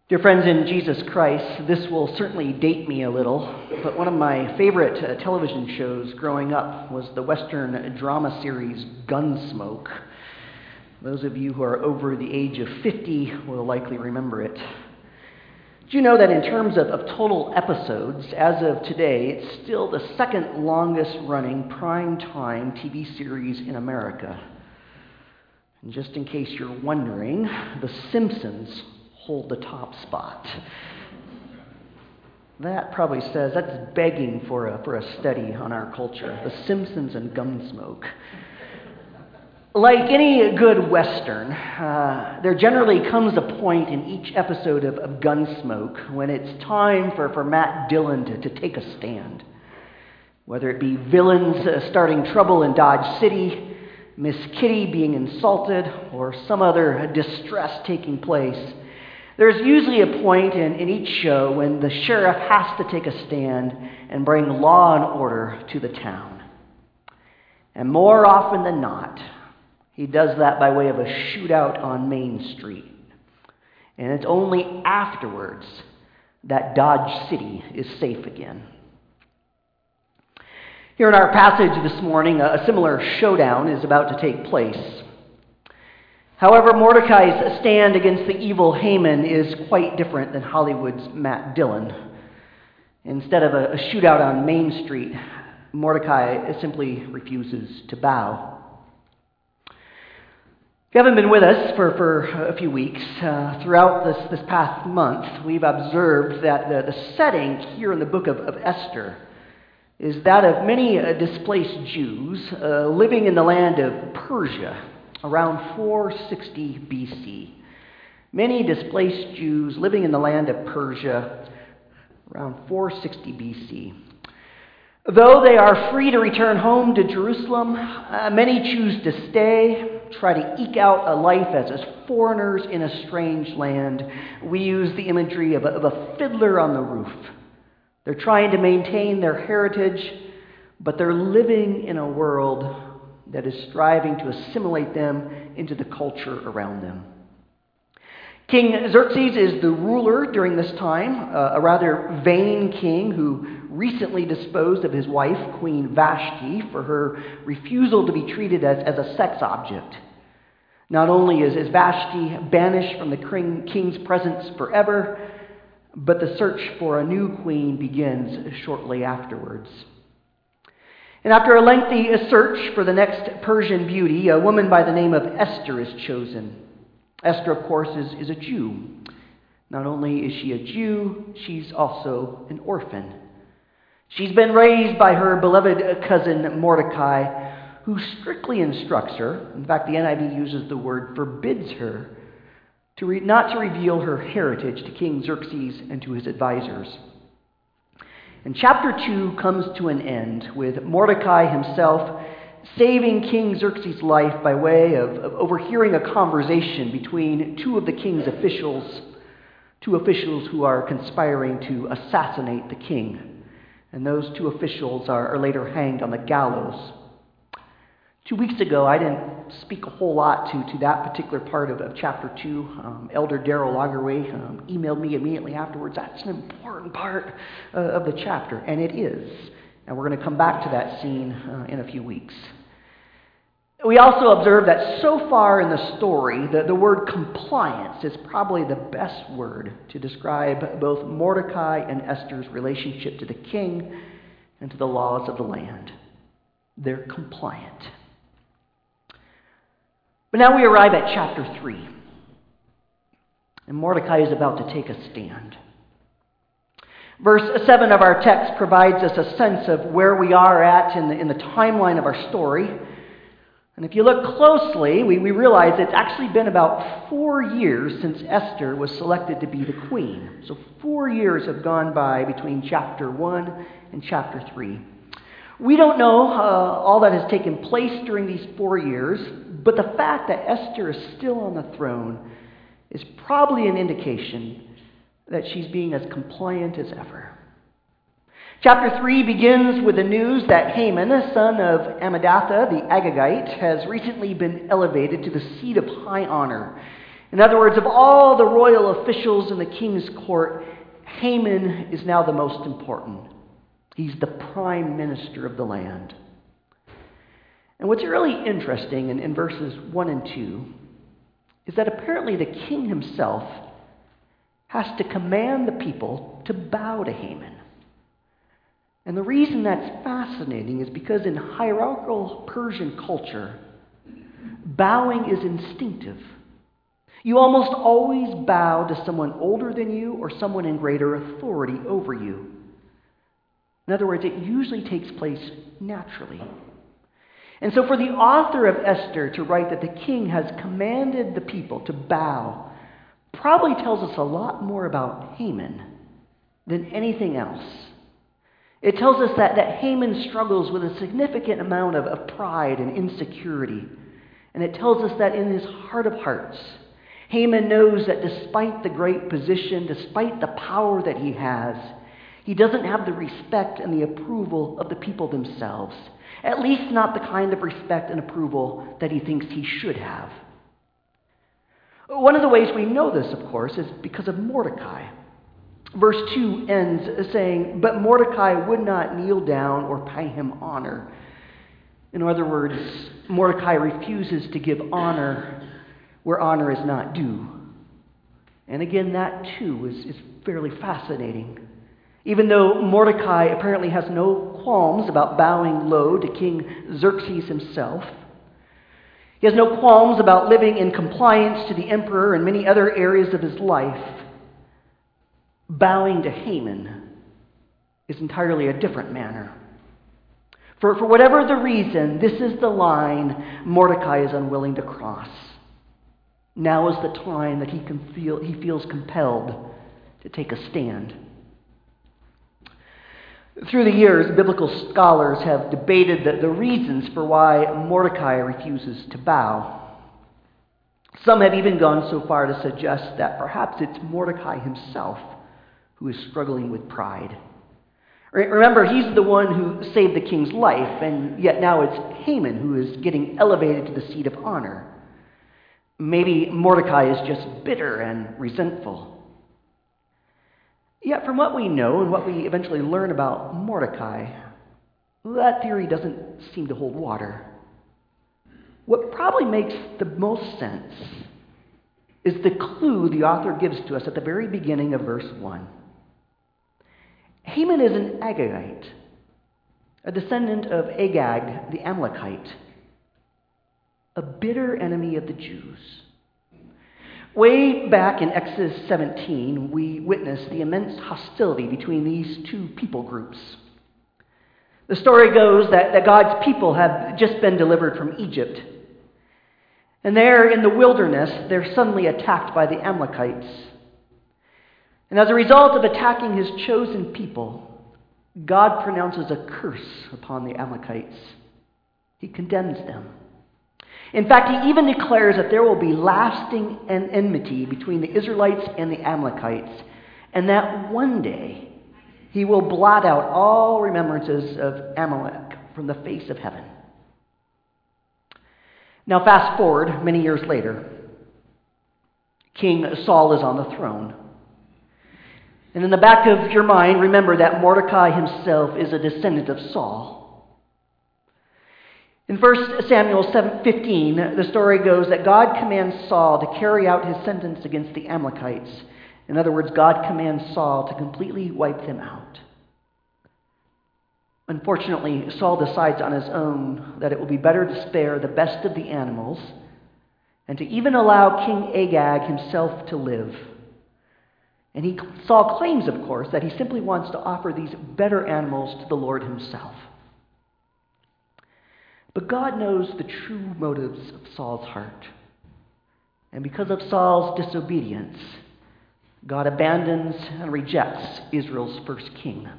Dear friends in Jesus Christ, this will certainly date me a little, but one of my favorite television shows growing up was the Western drama series Gunsmoke. Those of you who are over the age of 50 will likely remember it. Do you know that in terms of total episodes, as of today, it's still the second longest running prime-time TV series in America? And just in case you're wondering, The Simpsons hold the top spot. That probably says that's begging for a study on our culture. The Simpsons and Gunsmoke. Like any good Western, there generally comes a point in each episode of Gunsmoke when it's time for Matt Dillon to take a stand. Whether it be villains starting trouble in Dodge City, Miss Kitty being insulted, or some other distress taking place, there's usually a point in each show when the sheriff has to take a stand and bring law and order to the town. And more often than not, he does that by way of a shootout on Main Street. And it's only afterwards that Dodge City is safe again. Here in our passage this morning, a similar showdown is about to take place. However, Mordecai's stand against the evil Haman is quite different than Hollywood's Matt Dillon. Instead of a shootout on Main Street, Mordecai simply refuses to bow. If you haven't been with us for a few weeks, throughout this past month, we've observed that the setting here in the book of Esther is that of many displaced Jews living in the land of Persia around 460 BC. Many displaced Jews living in the land of Persia around 460 BC. Though they are free to return home to Jerusalem, many choose to stay, try to eke out a life as foreigners in a strange land. We use the imagery of a fiddler on the roof. They're trying to maintain their heritage, but they're living in a world that is striving to assimilate them into the culture around them. King Xerxes is the ruler during this time, a rather vain king who recently disposed of his wife, Queen Vashti, for her refusal to be treated as a sex object. Not only is Vashti banished from the king's presence forever, but the search for a new queen begins shortly afterwards. And after a lengthy search for the next Persian beauty, a woman by the name of Esther is chosen. Esther, of course, is a Jew. Not only is she a Jew, she's also an orphan. She's been raised by her beloved cousin Mordecai, who strictly instructs her, in fact the NIV uses the word forbids her, not to reveal her heritage to King Xerxes and to his advisors. And chapter 2 comes to an end with Mordecai himself saving King Xerxes' life by way of overhearing a conversation between two of the king's officials, two officials who are conspiring to assassinate the king. And those two officials are later hanged on the gallows. 2 weeks ago, I didn't speak a whole lot to that particular part of chapter 2. Elder Darrell Lagerway emailed me immediately afterwards. That's an important part of the chapter, and it is. And we're going to come back to that scene in a few weeks. We also observe that so far in the story, the word compliance is probably the best word to describe both Mordecai and Esther's relationship to the king and to the laws of the land. They're compliant. But now we arrive at chapter 3, and Mordecai is about to take a stand. Verse 7 of our text provides us a sense of where we are at in the timeline of our story. And if you look closely, we realize it's actually been about 4 years since Esther was selected to be the queen. So 4 years have gone by between chapter 1 and chapter 3. We don't know all that has taken place during these 4 years, but the fact that Esther is still on the throne is probably an indication that she's being as compliant as ever. Chapter 3 begins with the news that Haman, son of Ammedatha the Agagite, has recently been elevated to the seat of high honor. In other words, of all the royal officials in the king's court, Haman is now the most important. He's the prime minister of the land. And what's really interesting in verses 1 and 2 is that apparently the king himself has to command the people to bow to Haman. And the reason that's fascinating is because in hierarchical Persian culture, bowing is instinctive. You almost always bow to someone older than you or someone in greater authority over you. In other words, it usually takes place naturally. And so for the author of Esther to write that the king has commanded the people to bow probably tells us a lot more about Haman than anything else. It tells us that Haman struggles with a significant amount of pride and insecurity. And it tells us that in his heart of hearts, Haman knows that despite the great position, despite the power that he has, he doesn't have the respect and the approval of the people themselves. At least not the kind of respect and approval that he thinks he should have. One of the ways we know this, of course, is because of Mordecai. Verse 2 ends saying, "But Mordecai would not kneel down or pay him honor." In other words, Mordecai refuses to give honor where honor is not due. And again, that too is fairly fascinating. Even though Mordecai apparently has no qualms about bowing low to King Xerxes himself, he has no qualms about living in compliance to the emperor in many other areas of his life, bowing to Haman is entirely a different matter. For whatever the reason, this is the line Mordecai is unwilling to cross. Now is the time that he feels compelled to take a stand. Through the years, biblical scholars have debated the reasons for why Mordecai refuses to bow. Some have even gone so far to suggest that perhaps it's Mordecai himself who is struggling with pride. Remember, he's the one who saved the king's life, and yet now it's Haman who is getting elevated to the seat of honor. Maybe Mordecai is just bitter and resentful. Yet from what we know and what we eventually learn about Mordecai, that theory doesn't seem to hold water. What probably makes the most sense is the clue the author gives to us at the very beginning of verse 1. Haman is an Agagite, a descendant of Agag the Amalekite, a bitter enemy of the Jews. Way back in Exodus 17, we witnessed the immense hostility between these two people groups. The story goes that God's people have just been delivered from Egypt. And there in the wilderness, they're suddenly attacked by the Amalekites. And as a result of attacking his chosen people, God pronounces a curse upon the Amalekites. He condemns them. In fact, he even declares that there will be lasting enmity between the Israelites and the Amalekites, and that one day he will blot out all remembrances of Amalek from the face of heaven. Now fast forward many years later. King Saul is on the throne. And in the back of your mind, remember that Mordecai himself is a descendant of Saul. In 1 Samuel 7:15, the story goes that God commands Saul to carry out his sentence against the Amalekites. In other words, God commands Saul to completely wipe them out. Unfortunately, Saul decides on his own that it will be better to spare the best of the animals and to even allow King Agag himself to live. And Saul claims, of course, that he simply wants to offer these better animals to the Lord himself. But God knows the true motives of Saul's heart. And because of Saul's disobedience, God abandons and rejects Israel's first king.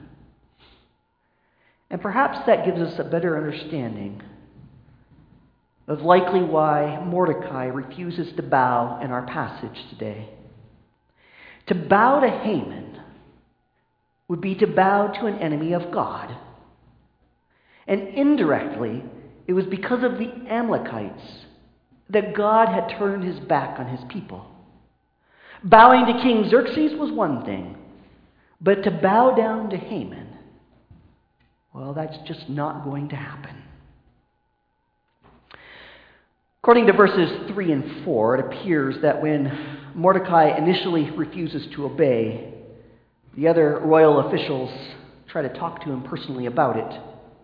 And perhaps that gives us a better understanding of likely why Mordecai refuses to bow in our passage today. To bow to Haman would be to bow to an enemy of God. And indirectly, it was because of the Amalekites that God had turned his back on his people. Bowing to King Xerxes was one thing, but to bow down to Haman, well, that's just not going to happen. According to verses 3 and 4, it appears that when Mordecai initially refuses to obey, the other royal officials try to talk to him personally about it.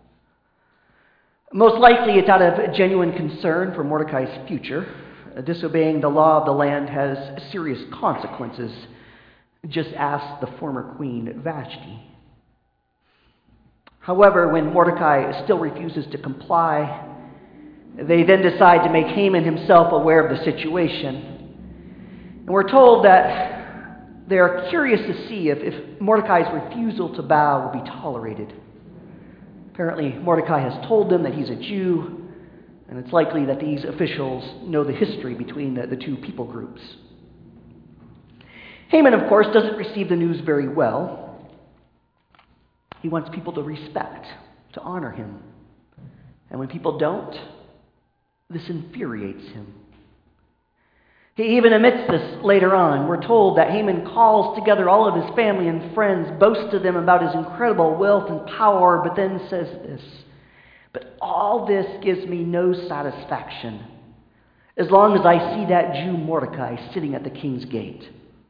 Most likely it's out of genuine concern for Mordecai's future. Disobeying the law of the land has serious consequences. Just ask the former queen Vashti. However, when Mordecai still refuses to comply, they then decide to make Haman himself aware of the situation. And we're told that they are curious to see if Mordecai's refusal to bow will be tolerated. Apparently, Mordecai has told them that he's a Jew, and it's likely that these officials know the history between the two people groups. Haman, of course, doesn't receive the news very well. He wants people to respect, to honor him. And when people don't, this infuriates him. He even admits this later on. We're told that Haman calls together all of his family and friends, boasts to them about his incredible wealth and power, but then says this, "But all this gives me no satisfaction as long as I see that Jew Mordecai sitting at the king's gate."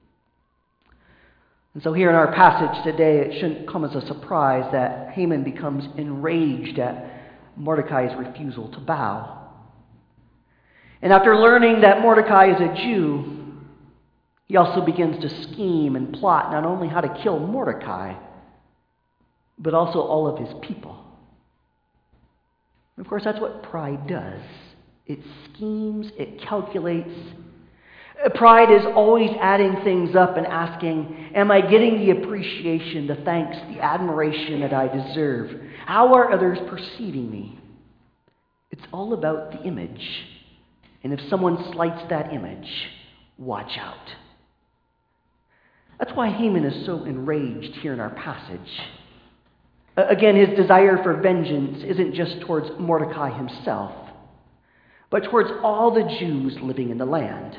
And so here in our passage today, it shouldn't come as a surprise that Haman becomes enraged at Mordecai's refusal to bow. And after learning that Mordecai is a Jew, he also begins to scheme and plot not only how to kill Mordecai, but also all of his people. And of course, that's what pride does. It schemes, it calculates. Pride is always adding things up and asking, am I getting the appreciation, the thanks, the admiration that I deserve? How are others perceiving me? It's all about the image. And if someone slights that image, watch out. That's why Haman is so enraged here in our passage. Again, his desire for vengeance isn't just towards Mordecai himself, but towards all the Jews living in the land.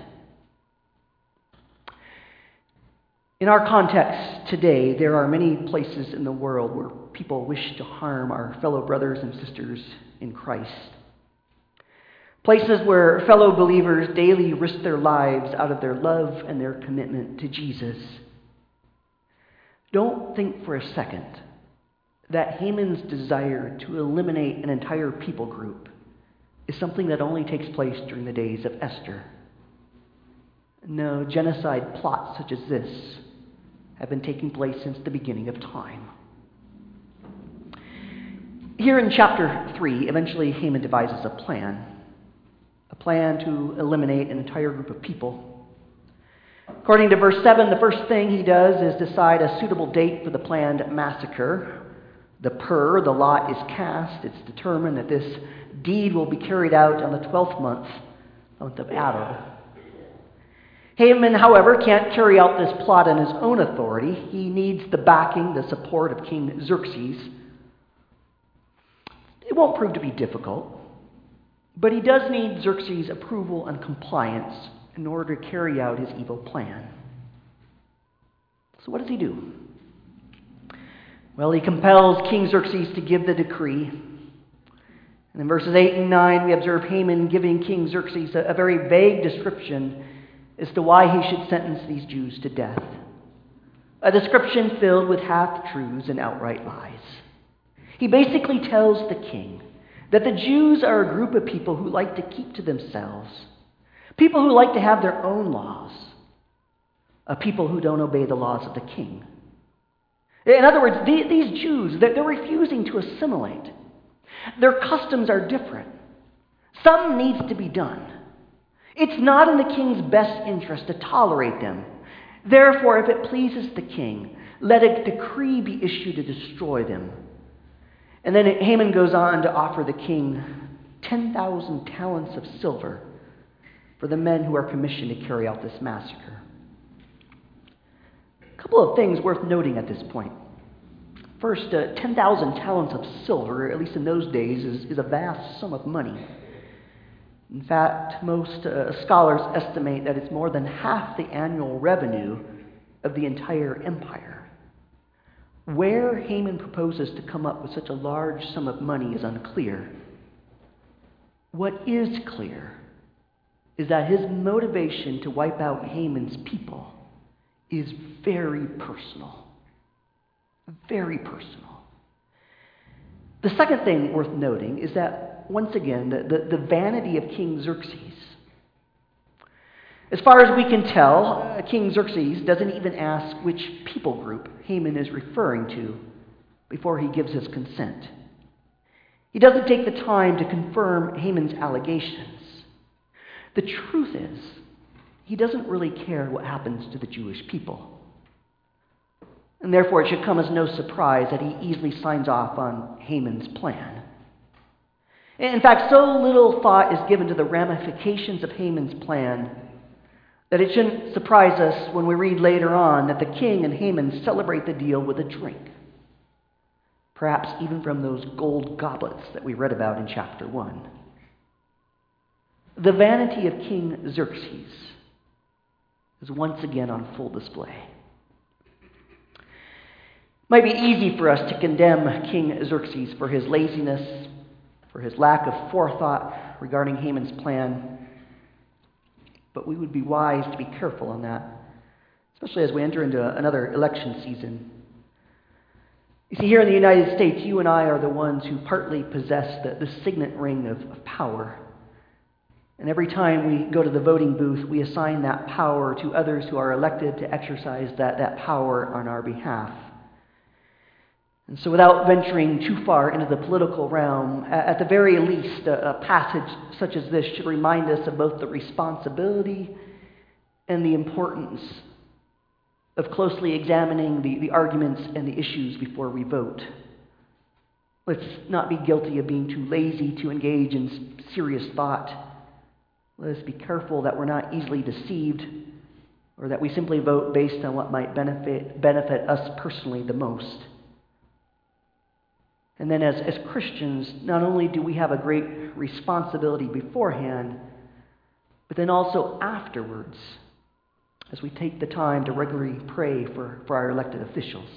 In our context today, there are many places in the world where people wish to harm our fellow brothers and sisters in Christ. Places where fellow believers daily risk their lives out of their love and their commitment to Jesus. Don't think for a second that Haman's desire to eliminate an entire people group is something that only takes place during the days of Esther. No, genocide plots such as this have been taking place since the beginning of time. Here in chapter 3, eventually Haman devises a plan to eliminate an entire group of people. According to verse 7, the first thing he does is decide a suitable date for the planned massacre. The lot is cast. It's determined that this deed will be carried out on the 12th month of Adar. Haman, however, can't carry out this plot on his own authority. He needs the backing, the support of King Xerxes. It won't prove to be difficult, but he does need Xerxes' approval and compliance in order to carry out his evil plan. So what does he do? Well, he compels King Xerxes to give the decree. And in verses 8 and 9, we observe Haman giving King Xerxes a very vague description as to why he should sentence these Jews to death. A description filled with half-truths and outright lies. He basically tells the king that the Jews are a group of people who like to keep to themselves, people who like to have their own laws, a people who don't obey the laws of the king. In other words, these Jews, they're refusing to assimilate. Their customs are different. Something needs to be done. It's not in the king's best interest to tolerate them. Therefore, if it pleases the king, let a decree be issued to destroy them. And then Haman goes on to offer the king 10,000 talents of silver for the men who are commissioned to carry out this massacre. A couple of things worth noting at this point. First, 10,000 talents of silver, at least in those days, is a vast sum of money. In fact, most scholars estimate that it's more than half the annual revenue of the entire empire. Where Haman proposes to come up with such a large sum of money is unclear. What is clear is that his motivation to wipe out Haman's people is very personal. Very personal. The second thing worth noting is that, once again, the vanity of King Xerxes. As far as we can tell, King Xerxes doesn't even ask which people group Haman is referring to before he gives his consent. He doesn't take the time to confirm Haman's allegations. The truth is, he doesn't really care what happens to the Jewish people. And therefore, it should come as no surprise that he easily signs off on Haman's plan. In fact, so little thought is given to the ramifications of Haman's plan that it shouldn't surprise us when we read later on that the king and Haman celebrate the deal with a drink. Perhaps even from those gold goblets that we read about in chapter 1. The vanity of King Xerxes is once again on full display. It might be easy for us to condemn King Xerxes for his laziness, for his lack of forethought regarding Haman's plan, but we would be wise to be careful on that, especially as we enter into another election season. You see, here in the United States, you and I are the ones who partly possess the signet ring of power. And every time we go to the voting booth, we assign that power to others who are elected to exercise that power on our behalf. And so without venturing too far into the political realm, at the very least, a passage such as this should remind us of both the responsibility and the importance of closely examining the arguments and the issues before we vote. Let's not be guilty of being too lazy to engage in serious thought. Let us be careful that we're not easily deceived or that we simply vote based on what might benefit us personally the most. And then as Christians, not only do we have a great responsibility beforehand, but then also afterwards, as we take the time to regularly pray for our elected officials.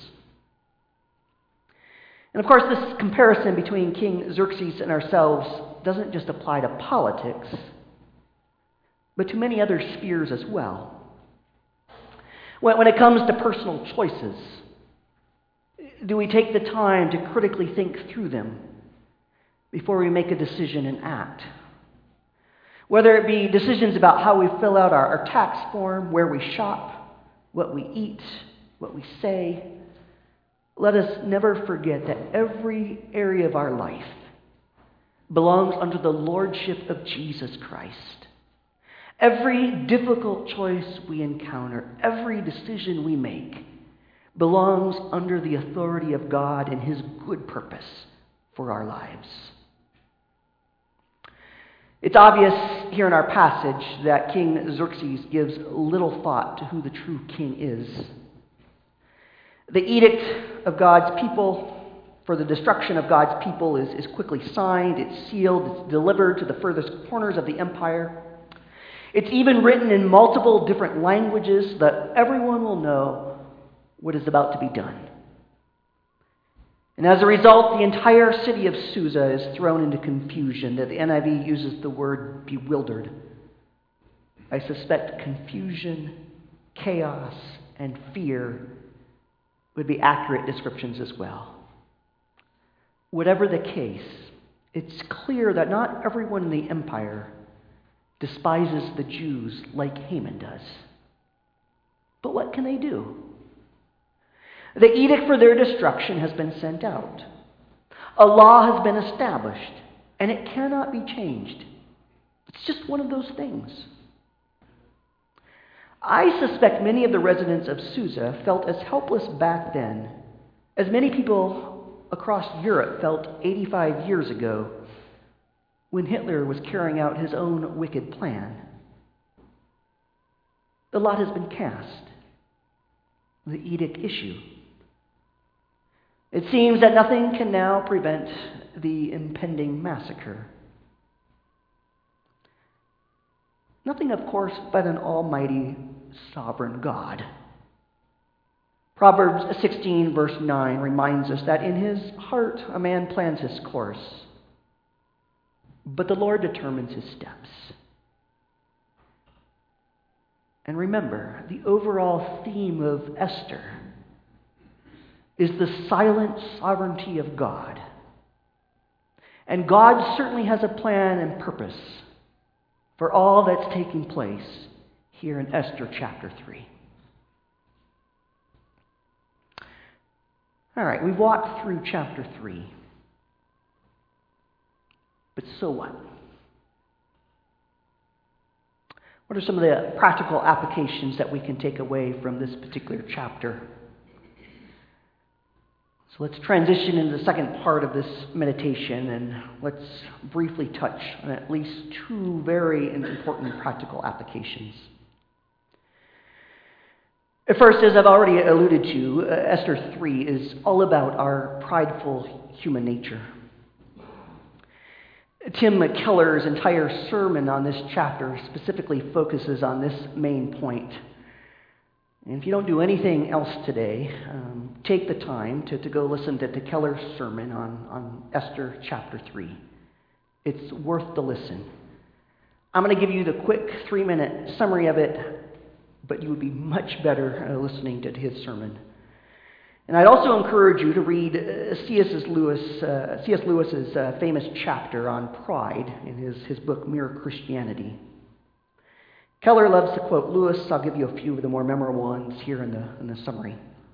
And of course, this comparison between King Xerxes and ourselves doesn't just apply to politics, but to many other spheres as well. When it comes to personal choices, do we take the time to critically think through them before we make a decision and act? Whether it be decisions about how we fill out our tax form, where we shop, what we eat, what we say, let us never forget that every area of our life belongs under the lordship of Jesus Christ. Every difficult choice we encounter, every decision we make, belongs under the authority of God and His good purpose for our lives. It's obvious here in our passage that King Xerxes gives little thought to who the true king is. The edict of God's people for the destruction of God's people is quickly signed, it's sealed, it's delivered to the furthest corners of the empire. It's even written in multiple different languages so that everyone will know what is about to be done. And as a result, the entire city of Susa is thrown into confusion. The NIV uses the word bewildered. I suspect confusion, chaos, and fear would be accurate descriptions as well. Whatever the case, it's clear that not everyone in the empire despises the Jews like Haman does. But what can they do? The edict for their destruction has been sent out. A law has been established, and it cannot be changed. It's just one of those things. I suspect many of the residents of Susa felt as helpless back then as many people across Europe felt 85 years ago when Hitler was carrying out his own wicked plan. The lot has been cast. The edict issued. It seems that nothing can now prevent the impending massacre. Nothing, of course, but an almighty, sovereign God. Proverbs 16, verse 9 reminds us that in his heart a man plans his course, but the Lord determines his steps. And remember, the overall theme of Esther is the silent sovereignty of God. And God certainly has a plan and purpose for all that's taking place here in Esther chapter 3. All right, we've walked through chapter 3. But so what? What are some of the practical applications that we can take away from this particular chapter? So let's transition into the second part of this meditation, and let's briefly touch on at least two very important practical applications. First, as I've already alluded to, Esther 3 is all about our prideful human nature. Tim Keller's entire sermon on this chapter specifically focuses on this main point. And if you don't do anything else today, take the time to go listen to Keller's sermon on Esther chapter 3. It's worth the listen. I'm going to give you the quick 3-minute summary of it, but you would be much better listening to his sermon. And I'd also encourage you to read C.S. Lewis's famous chapter on pride in his book, Mere Christianity. Keller loves to quote Lewis. I'll give you a few of the more memorable ones here in the summary.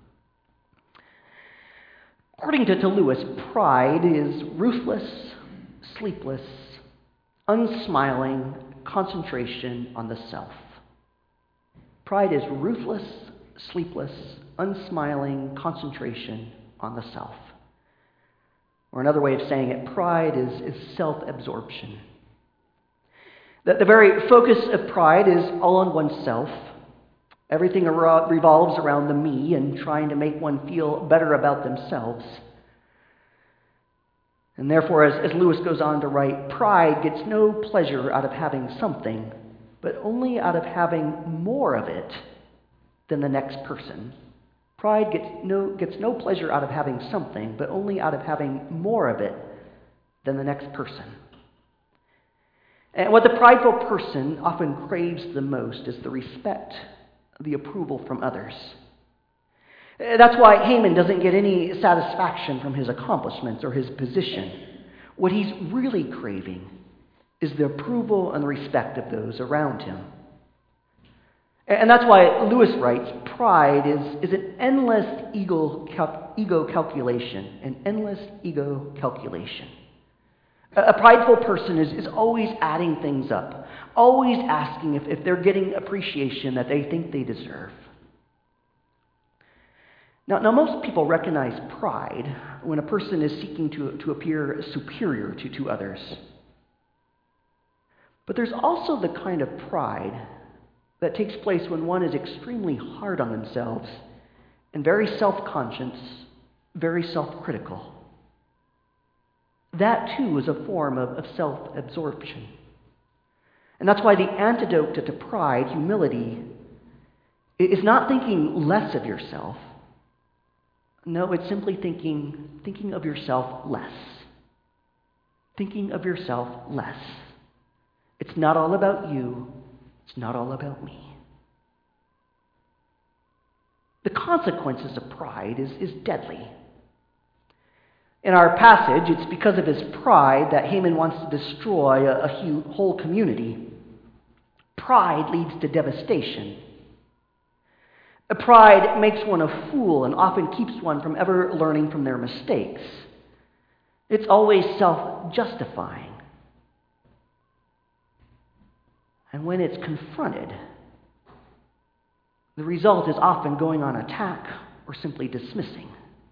According to Lewis, pride is ruthless, sleepless, unsmiling concentration on the self. Pride is ruthless, sleepless, unsmiling concentration on the self. Or another way of saying it, pride is self-absorption. The very focus of pride is all on oneself. Everything revolves around the me and trying to make one feel better about themselves. And therefore, as Lewis goes on to write, pride gets no pleasure out of having something, but only out of having more of it than the next person. Pride gets no pleasure out of having something, but only out of having more of it than the next person. And what the prideful person often craves the most is the respect, the approval from others. That's why Haman doesn't get any satisfaction from his accomplishments or his position. What he's really craving is the approval and the respect of those around him. And that's why Lewis writes, pride is an endless ego calculation, an endless ego calculation. A prideful person is always adding things up, always asking if they're getting appreciation that they think they deserve. Now most people recognize pride when a person is seeking to appear superior to others. But there's also the kind of pride that takes place when one is extremely hard on themselves and very self-conscious, very self-critical. That too is a form of self-absorption. And that's why the antidote to pride, humility, is not thinking less of yourself. No, it's simply thinking of yourself less. Thinking of yourself less. It's not all about you. It's not all about me. The consequences of pride is deadly. In our passage, it's because of his pride that Haman wants to destroy a whole community. Pride leads to devastation. Pride makes one a fool and often keeps one from ever learning from their mistakes. It's always self-justifying. And when it's confronted, the result is often going on attack or simply dismissing.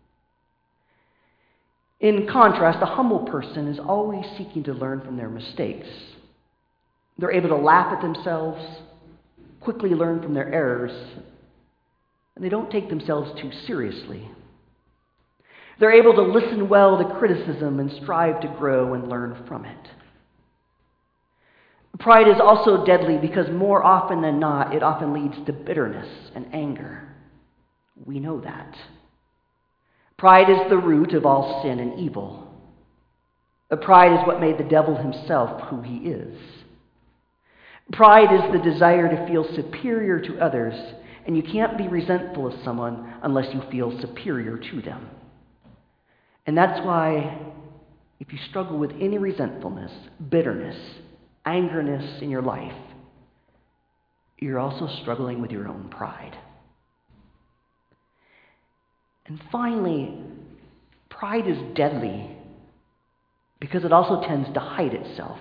In contrast, a humble person is always seeking to learn from their mistakes. They're able to laugh at themselves, quickly learn from their errors, and they don't take themselves too seriously. They're able to listen well to criticism and strive to grow and learn from it. Pride is also deadly because more often than not, it often leads to bitterness and anger. We know that. Pride is the root of all sin and evil. Pride is what made the devil himself who he is. Pride is the desire to feel superior to others, and you can't be resentful of someone unless you feel superior to them. And that's why if you struggle with any resentfulness, bitterness, angerness in your life, you're also struggling with your own pride. And finally, pride is deadly because it also tends to hide itself.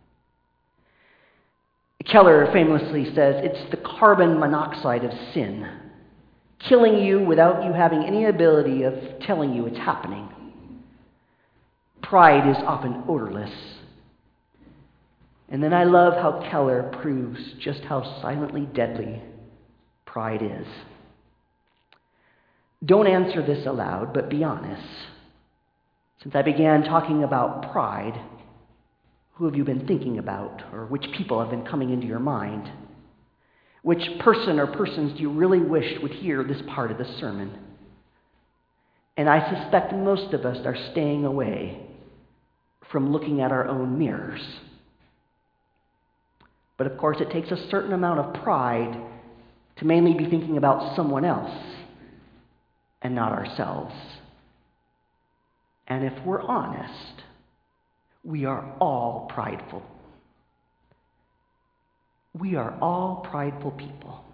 Keller famously says it's the carbon monoxide of sin, killing you without you having any ability of telling you it's happening. Pride is often odorless. And then I love how Keller proves just how silently deadly pride is. Don't answer this aloud, but be honest. Since I began talking about pride, who have you been thinking about, or which people have been coming into your mind? Which person or persons do you really wish would hear this part of the sermon? And I suspect most of us are staying away from looking at our own mirrors. But of course, it takes a certain amount of pride to mainly be thinking about someone else and not ourselves. And if we're honest, we are all prideful. We are all prideful people.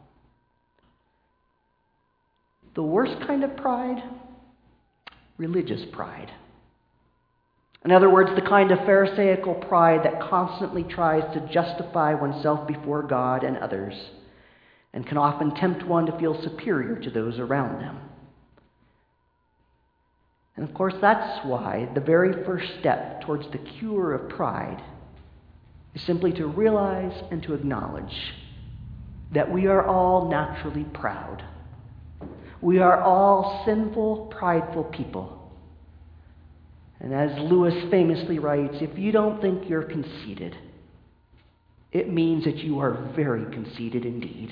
The worst kind of pride, religious pride. In other words, the kind of Pharisaical pride that constantly tries to justify oneself before God and others, and can often tempt one to feel superior to those around them. And of course, that's why the very first step towards the cure of pride is simply to realize and to acknowledge that we are all naturally proud. We are all sinful, prideful people. And as Lewis famously writes, if you don't think you're conceited, it means that you are very conceited indeed.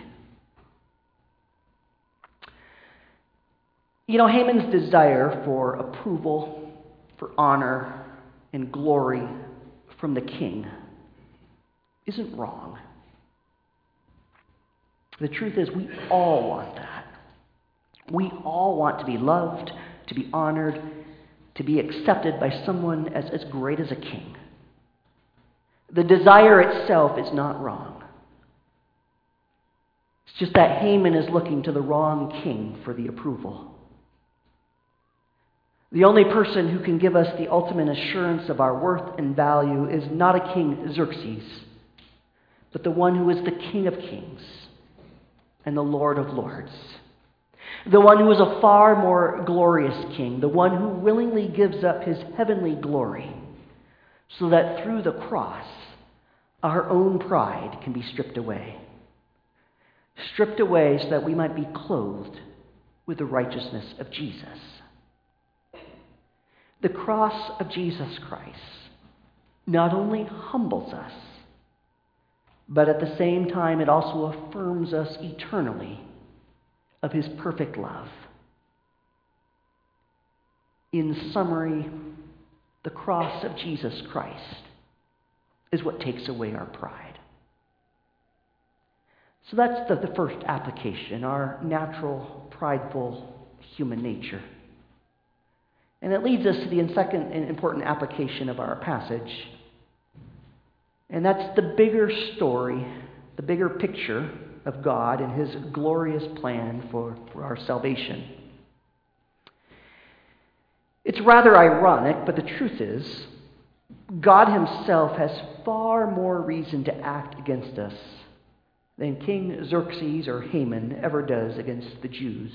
You know, Haman's desire for approval, for honor, and glory from the king isn't wrong. The truth is, we all want that. We all want to be loved, to be honored, to be accepted by someone as great as a king. The desire itself is not wrong. It's just that Haman is looking to the wrong king for the approval. The only person who can give us the ultimate assurance of our worth and value is not a king Xerxes, but the one who is the King of Kings and the Lord of Lords. The one who is a far more glorious king, the one who willingly gives up his heavenly glory so that through the cross, our own pride can be stripped away. Stripped away so that we might be clothed with the righteousness of Jesus. The cross of Jesus Christ not only humbles us, but at the same time it also affirms us eternally of his perfect love. In summary, the cross of Jesus Christ is what takes away our pride. So that's the first application, our natural, prideful human nature. And it leads us to the second important application of our passage. And that's the bigger story, the bigger picture of God and his glorious plan for our salvation. It's rather ironic, but the truth is, God himself has far more reason to act against us than King Xerxes or Haman ever does against the Jews.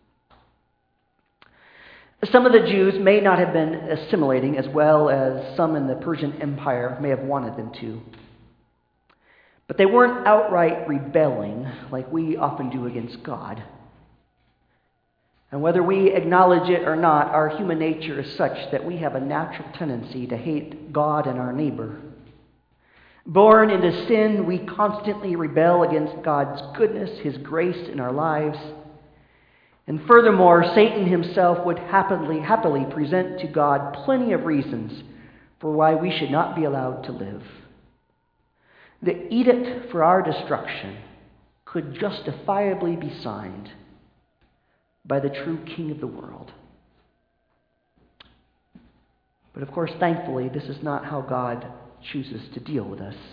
Some of the Jews may not have been assimilating as well as some in the Persian Empire may have wanted them to. But they weren't outright rebelling like we often do against God. And whether we acknowledge it or not, our human nature is such that we have a natural tendency to hate God and our neighbor. Born into sin, we constantly rebel against God's goodness, His grace in our lives. And furthermore, Satan himself would happily present to God plenty of reasons for why we should not be allowed to live. The edict for our destruction could justifiably be signed by the true King of the world. But of course, thankfully, this is not how God chooses to deal with us.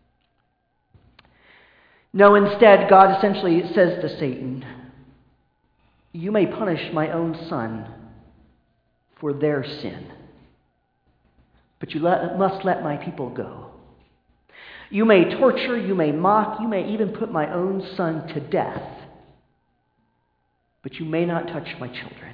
No, instead, God essentially says to Satan, "You may punish my own son for their sin, but you must let my people go. You may torture, you may mock, you may even put my own son to death, but you may not touch my children."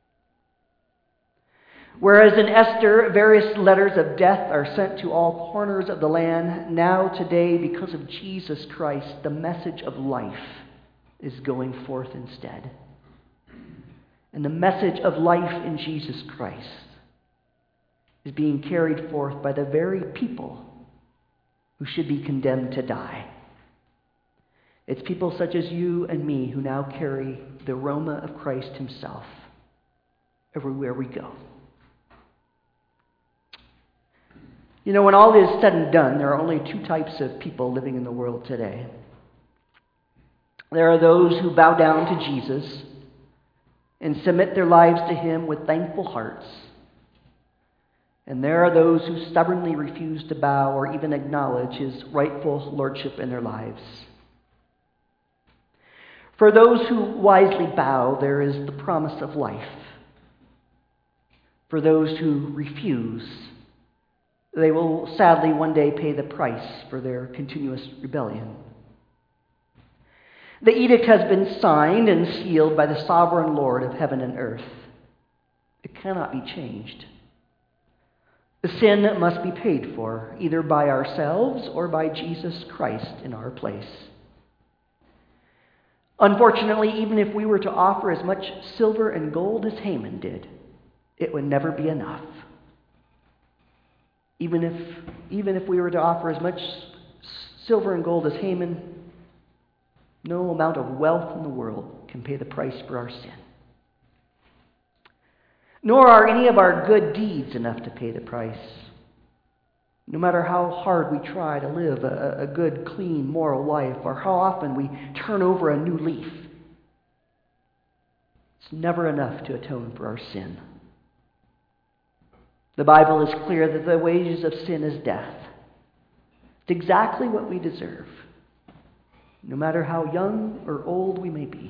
Whereas in Esther, various letters of death are sent to all corners of the land, now today, because of Jesus Christ, the message of life is going forth instead. And the message of life in Jesus Christ is being carried forth by the very people who should be condemned to die. It's people such as you and me who now carry the aroma of Christ himself everywhere we go. You know, when all is said and done, there are only two types of people living in the world today. There are those who bow down to Jesus and submit their lives to him with thankful hearts. And there are those who stubbornly refuse to bow or even acknowledge his rightful lordship in their lives. For those who wisely bow, there is the promise of life. For those who refuse, they will sadly one day pay the price for their continuous rebellion. The edict has been signed and sealed by the sovereign Lord of heaven and earth. It cannot be changed. The sin must be paid for, either by ourselves or by Jesus Christ in our place. Unfortunately, even if we were to offer as much silver and gold as Haman did, it would never be enough. Even if we were to offer as much silver and gold as Haman, no amount of wealth in the world can pay the price for our sin. Nor are any of our good deeds enough to pay the price. No matter how hard we try to live a good, clean, moral life, or how often we turn over a new leaf, it's never enough to atone for our sin. The Bible is clear that the wages of sin is death. It's exactly what we deserve, no matter how young or old we may be.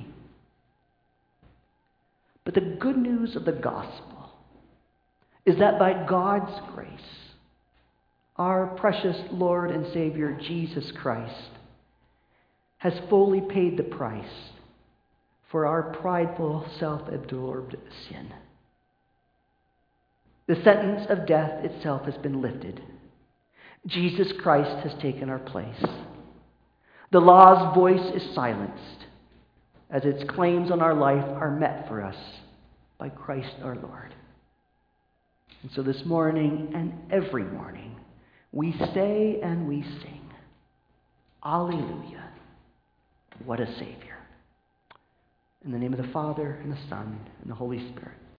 But the good news of the gospel is that by God's grace, our precious Lord and Savior, Jesus Christ, has fully paid the price for our prideful, self-absorbed sin. The sentence of death itself has been lifted. Jesus Christ has taken our place. The law's voice is silenced, as its claims on our life are met for us by Christ our Lord. And so this morning and every morning, we say and we sing, Alleluia, what a Savior. In the name of the Father, and the Son, and the Holy Spirit.